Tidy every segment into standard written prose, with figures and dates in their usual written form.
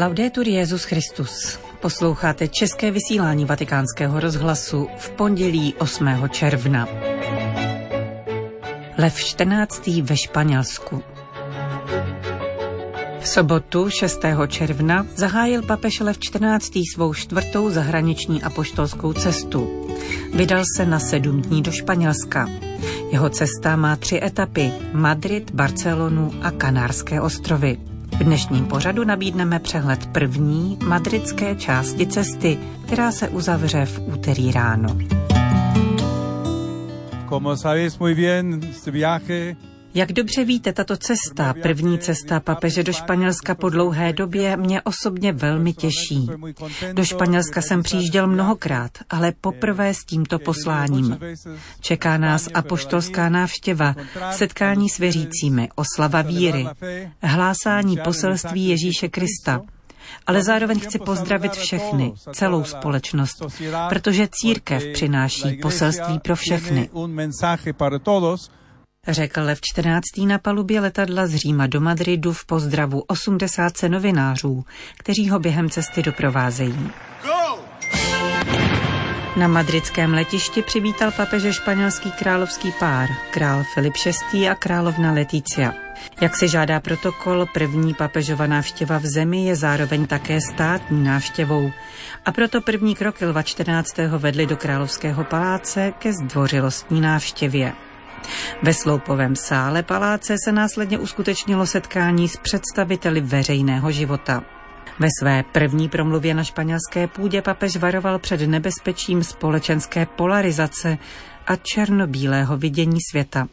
Laudetur Jesus Christus. Posloucháte české vysílání Vatikánského rozhlasu v pondělí 8. června. Lev 14. ve Španělsku. V sobotu 6. června zahájil papež Lev 14. svou 4. zahraniční apoštolskou cestu. Vydal se na 7 dní do Španělska. Jeho cesta má 3 etapy: Madrid, Barcelonu a Kanárské ostrovy. V dnešním pořadu nabídneme přehled první madridské části cesty, která se uzavře v úterý ráno. Jak dobře víte, tato cesta, první cesta papeže do Španělska po dlouhé době, mě osobně velmi těší. Do Španělska jsem přijížděl mnohokrát, ale poprvé s tímto posláním. Čeká nás apoštolská návštěva, setkání s věřícími, oslava víry, hlásání poselství Ježíše Krista. Ale zároveň chci pozdravit všechny, celou společnost, protože církev přináší poselství pro všechny, řekl Lev 14. na palubě letadla z Říma do Madridu v pozdravu 80 novinářů, kteří ho během cesty doprovázejí. Na madridském letišti přivítal papeže španělský královský pár, král Filip VI. A královna Leticia. Jak si žádá protokol, první papežova návštěva v zemi je zároveň také státní návštěvou. A proto první kroky Lva 14. vedly do královského paláce ke zdvořilostní návštěvě. Ve sloupovém sále paláce se následně uskutečnilo setkání s představiteli veřejného života. Ve své první promluvě na španělské půdě papež varoval před nebezpečím společenské polarizace a černobílého vidění světa.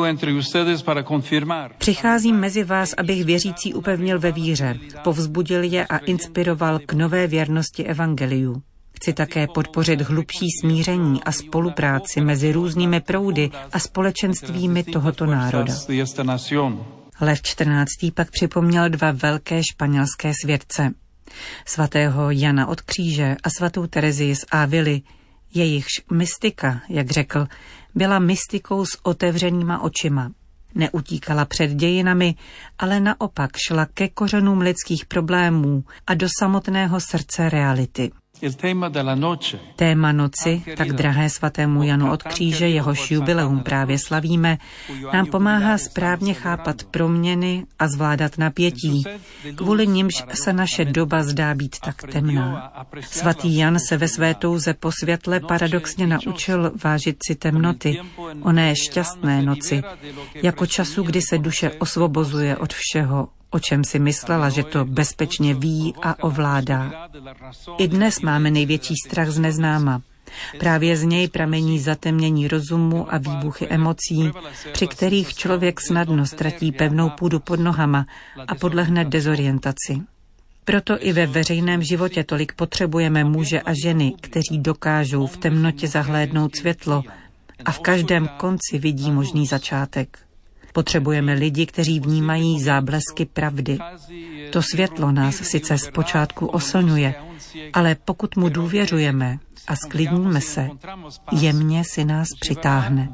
Přicházím mezi vás, abych věřící upevnil ve víře, povzbudil je a inspiroval k nové věrnosti evangeliu. Chci také podpořit hlubší smíření a spolupráci mezi různými proudy a společenstvími tohoto národa. Lev 14. pak připomněl 2 velké španělské světce. Svatého Jana od Kříže a svatou Terezii z Ávily. Jejichž mystika, jak řekl, byla mystikou s otevřenýma očima. Neutíkala před dějinami, ale naopak šla ke kořenům lidských problémů a do samotného srdce reality. Téma noci, tak drahé svatému Janu od Kříže, jehož jubileum právě slavíme, nám pomáhá správně chápat proměny a zvládat napětí, kvůli nimž se naše doba zdá být tak temná. Svatý Jan se ve své touze po světle paradoxně naučil vážit si temnoty, oné šťastné noci, jako času, kdy se duše osvobozuje od všeho, o čem si myslela, že to bezpečně ví a ovládá. I dnes máme největší strach z neznáma. Právě z něj pramení zatemnění rozumu a výbuchy emocí, při kterých člověk snadno ztratí pevnou půdu pod nohama a podlehne dezorientaci. Proto i ve veřejném životě tolik potřebujeme muže a ženy, kteří dokážou v temnotě zahlédnout světlo a v každém konci vidí možný začátek. Potřebujeme lidi, kteří vnímají záblesky pravdy. To světlo nás sice zpočátku oslňuje, ale pokud mu důvěřujeme a sklidníme se, jemně si nás přitáhne.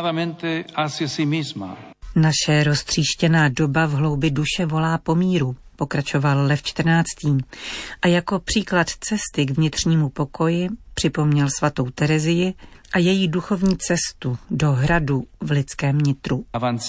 Naše roztříštěná doba v hloubi duše volá po míru, pokračoval Lev 14. A jako příklad cesty k vnitřnímu pokoji připomněl svatou Terezii a její duchovní cestu do hradu v lidském nitru.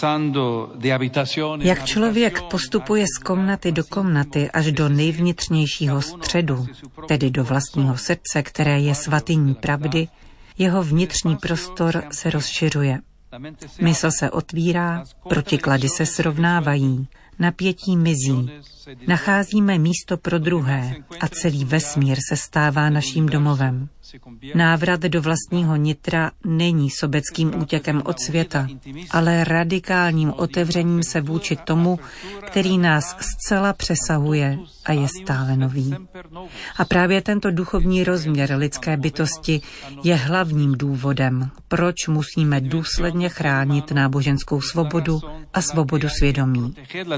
Jak člověk postupuje z komnaty do komnaty až do nejvnitřnějšího středu, tedy do vlastního srdce, které je svatyní pravdy, jeho vnitřní prostor se rozšiřuje. Mysl se otvírá, protiklady se srovnávají, napětí mizí. Nacházíme místo pro druhé a celý vesmír se stává naším domovem. Návrat do vlastního nitra není sobeckým útěkem od světa, ale radikálním otevřením se vůči tomu, který nás zcela přesahuje a je stále nový. A právě tento duchovní rozměr lidské bytosti je hlavním důvodem, proč musíme důsledně chránit náboženskou svobodu a svobodu svědomí,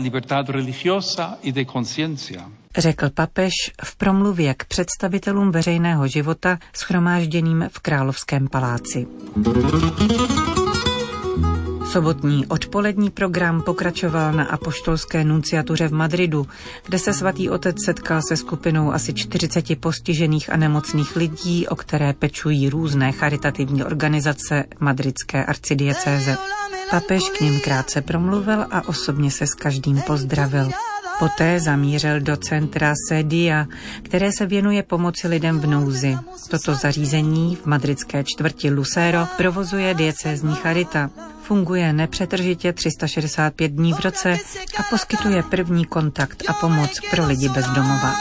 řekl papež v promluvě k představitelům veřejného života shromážděným v Královském paláci. Sobotní odpolední program pokračoval na apoštolské nunciatuře v Madridu, kde se svatý otec setkal se skupinou asi 40 postižených a nemocných lidí, o které pečují různé charitativní organizace madridské arcidiecéze. Papež k nim krátce promluvil a osobně se s každým pozdravil. Poté zamířil do centra Sedia, které se věnuje pomoci lidem v nouzi. Toto zařízení v madridské čtvrti Lucero provozuje diecézní charita. Funguje nepřetržitě 365 dní v roce a poskytuje první kontakt a pomoc pro lidi bez domova.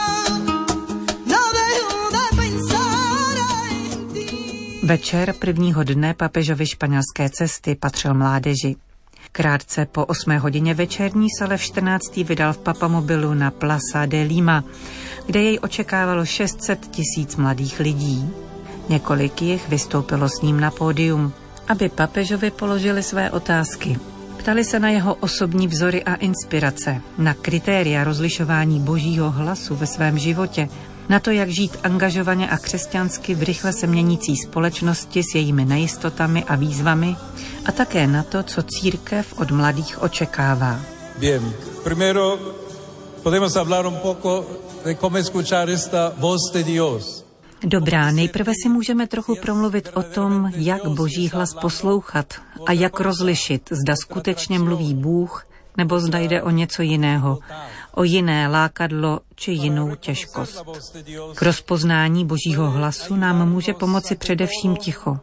Večer prvního dne papežovy španělské cesty patřil mládeži. Krátce po 8 hodině večerní se Lev 14. vydal v papamobilu na Plaza de Lima, kde jej očekávalo 600 000 mladých lidí. Několik jich vystoupilo s ním na pódium, aby papežovi položili své otázky. Ptali se na jeho osobní vzory a inspirace, na kritéria rozlišování božího hlasu ve svém životě, na to, jak žít angažovaně a křesťansky v rychle se měnící společnosti s jejími nejistotami a výzvami a také na to, co církev od mladých očekává. Bien, primero podemos hablar un poco de cómo escuchar esta voz de Dios. Dobrá, nejprve si můžeme trochu promluvit o tom, jak boží hlas poslouchat a jak rozlišit, zda skutečně mluví Bůh, nebo zda jde o něco jiného, o jiné lákadlo či jinou těžkost. K rozpoznání božího hlasu nám může pomoci především ticho.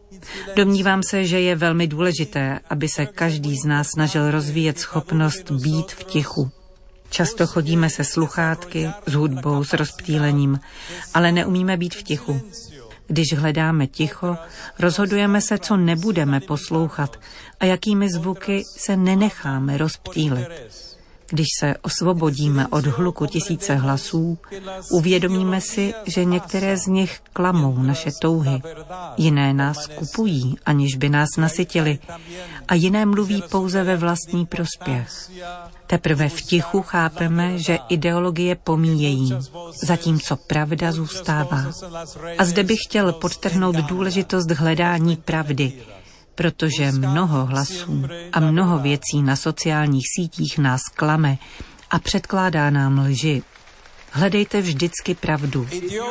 Domnívám se, že je velmi důležité, aby se každý z nás snažil rozvíjet schopnost být v tichu. Často chodíme se sluchátky, s hudbou, s rozptýlením, ale neumíme být v tichu. Když hledáme ticho, rozhodujeme se, co nebudeme poslouchat a jakými zvuky se nenecháme rozptýlit. Když se osvobodíme od hluku tisíce hlasů, uvědomíme si, že některé z nich klamou naše touhy, jiné nás kupují, aniž by nás nasytili, a jiné mluví pouze ve vlastní prospěch. Teprve v tichu chápeme, že ideologie pomíjejí, zatímco pravda zůstává. A zde bych chtěl podtrhnout důležitost hledání pravdy, protože mnoho hlasů a mnoho věcí na sociálních sítích nás klame a předkládá nám lži. Hledejte vždycky pravdu.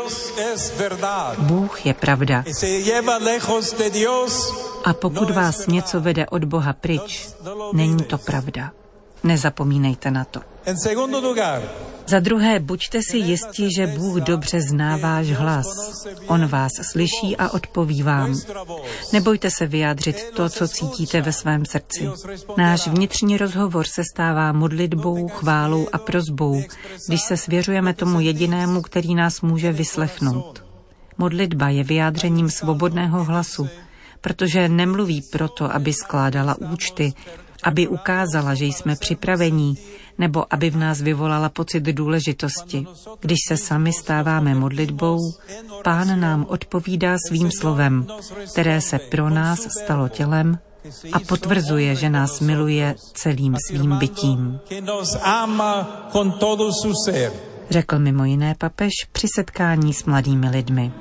Bůh je pravda. A pokud vás něco vede od Boha pryč, není to pravda. Nezapomínejte na to. Za druhé, buďte si jisti, že Bůh dobře zná váš hlas. On vás slyší a odpoví vám. Nebojte se vyjádřit to, co cítíte ve svém srdci. Náš vnitřní rozhovor se stává modlitbou, chválou a prosbou, když se svěřujeme tomu jedinému, který nás může vyslechnout. Modlitba je vyjádřením svobodného hlasu, protože nemluví proto, aby skládala účty, aby ukázala, že jsme připravení, nebo aby v nás vyvolala pocit důležitosti. Když se sami stáváme modlitbou, Pán nám odpovídá svým slovem, které se pro nás stalo tělem a potvrzuje, že nás miluje celým svým bytím. Řekl mimo jiné papež při setkání s mladými lidmi.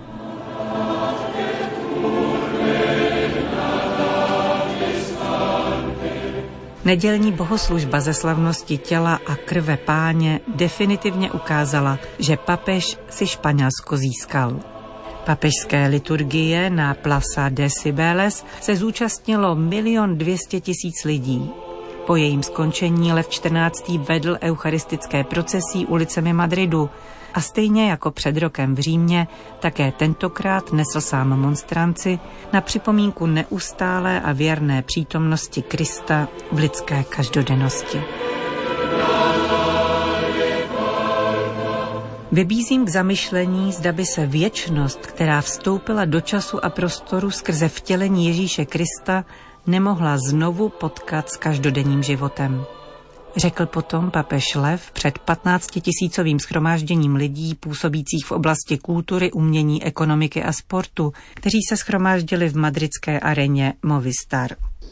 Nedělní bohoslužba ze slavnosti těla a krve Páně definitivně ukázala, že papež si Španělsko získal. Papežské liturgie na Plaza de Cibeles se zúčastnilo 1 200 000 lidí. Po jejím skončení Lev 14. vedl eucharistické procesí ulicemi Madridu a stejně jako před rokem v Římě, také tentokrát nesl sám monstranci na připomínku neustálé a věrné přítomnosti Krista v lidské každodennosti. Vybízím k zamyšlení, zda by se věčnost, která vstoupila do času a prostoru skrze vtělení Ježíše Krista, nemohla znovu potkat s každodenním životem. Řekl potom papež Lev před 15 000 shromážděním lidí působících v oblasti kultury, umění, ekonomiky a sportu, kteří se shromáždili v madridské aréně Movistar.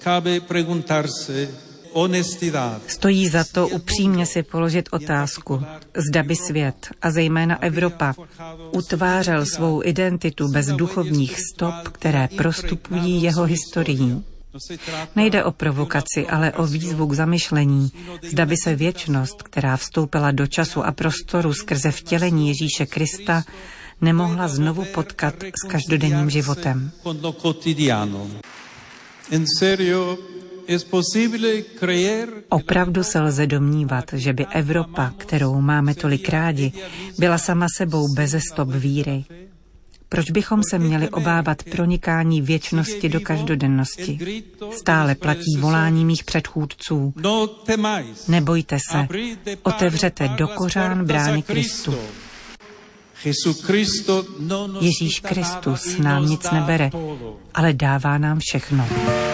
Stojí za to upřímně si položit otázku, zda by svět, a zejména Evropa, utvářel svou identitu bez duchovních stop, které prostupují jeho historií. Nejde o provokaci, ale o výzvu k zamyšlení, zda by se věčnost, která vstoupila do času a prostoru skrze vtělení Ježíše Krista, nemohla znovu potkat s každodenním životem. Opravdu se lze domnívat, že by Evropa, kterou máme tolik rádi, byla sama sebou beze stop víry. Proč bychom se měli obávat pronikání věčnosti do každodennosti? Stále platí volání mých předchůdců. Nebojte se, otevřete do kořán brány Kristu. Ježíš Kristus nám nic nebere, ale dává nám všechno.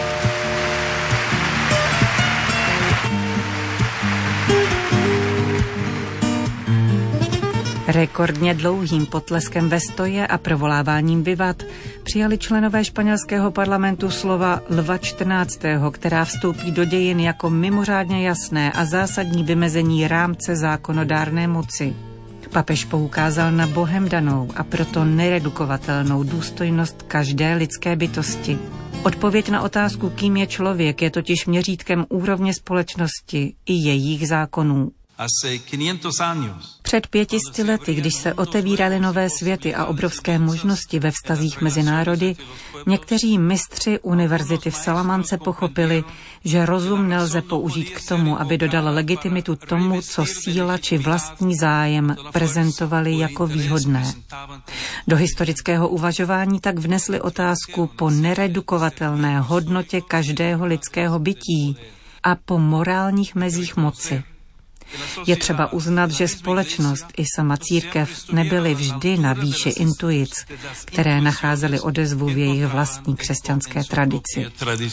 Rekordně dlouhým potleskem ve stoje a provoláváním vivat přijali členové španělského parlamentu slova Lva XIV., která vstoupí do dějin jako mimořádně jasné a zásadní vymezení rámce zákonodárné moci. Papež poukázal na Bohem danou a proto neredukovatelnou důstojnost každé lidské bytosti. Odpověď na otázku, kým je člověk, je totiž měřítkem úrovně společnosti i jejich zákonů. Před 500 lety, když se otevíraly nové světy a obrovské možnosti ve vztazích mezi národy, někteří mistři univerzity v Salamance pochopili, že rozum nelze použít k tomu, aby dodal legitimitu tomu, co síla či vlastní zájem prezentovali jako výhodné. Do historického uvažování tak vnesli otázku po neredukovatelné hodnotě každého lidského bytí a po morálních mezích moci. Je třeba uznat, že společnost i sama církev nebyly vždy na výši intuic, které nacházely odezvu v jejich vlastní křesťanské tradici.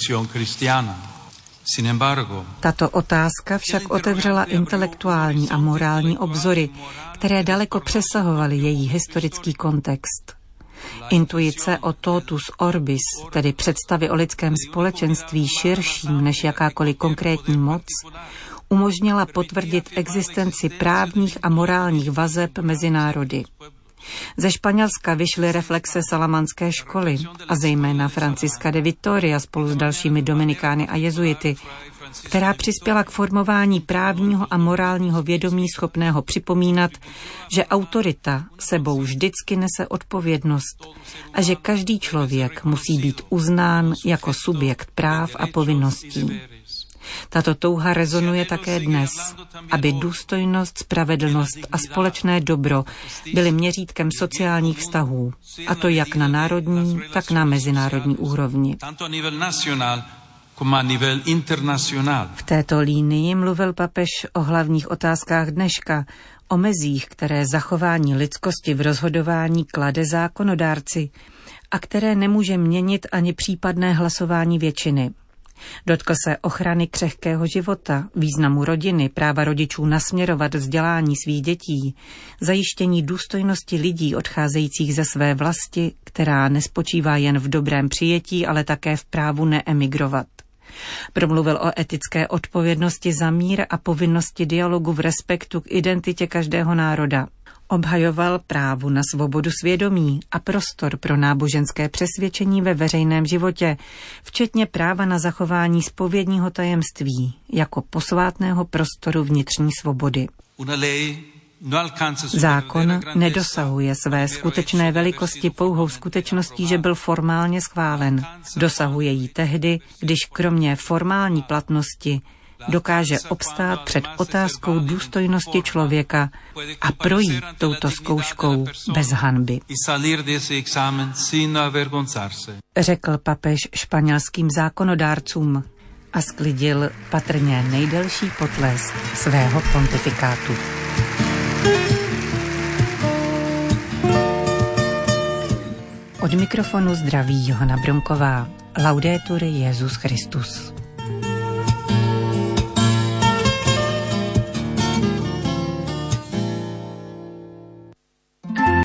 Tato otázka však otevřela intelektuální a morální obzory, které daleko přesahovaly její historický kontext. Intuice o totus orbis, tedy představy o lidském společenství širším než jakákoliv konkrétní moc, umožnila potvrdit existenci právních a morálních vazeb mezi národy. Ze Španělska vyšly reflexe salamanské školy a zejména Francisca de Vitoria spolu s dalšími dominikány a jezuity, která přispěla k formování právního a morálního vědomí schopného připomínat, že autorita sebou vždycky nese odpovědnost a že každý člověk musí být uznán jako subjekt práv a povinností. Tato touha rezonuje také dnes, aby důstojnost, spravedlnost a společné dobro byly měřítkem sociálních vztahů, a to jak na národní, tak na mezinárodní úrovni. V této línii mluvil papež o hlavních otázkách dneška, o mezích, které zachování lidskosti v rozhodování klade zákonodárci a které nemůže měnit ani případné hlasování většiny. Dotkl se ochrany křehkého života, významu rodiny, práva rodičů nasměrovat vzdělání svých dětí, zajištění důstojnosti lidí odcházejících ze své vlasti, která nespočívá jen v dobrém přijetí, ale také v právu neemigrovat. Promluvil o etické odpovědnosti za mír a povinnosti dialogu v respektu k identitě každého národa. Obhajoval právo na svobodu svědomí a prostor pro náboženské přesvědčení ve veřejném životě, včetně práva na zachování zpovědního tajemství jako posvátného prostoru vnitřní svobody. Zákon nedosahuje své skutečné velikosti pouhou skutečností, že byl formálně schválen. Dosahuje jí tehdy, když kromě formální platnosti dokáže obstát před otázkou důstojnosti člověka a projít touto zkouškou bez hanby. Řekl papež španělským zákonodárcům a sklidil patrně nejdelší potlesk svého pontifikátu. Od mikrofonu zdraví Johana Bronková. Laudetur Jesus Christus.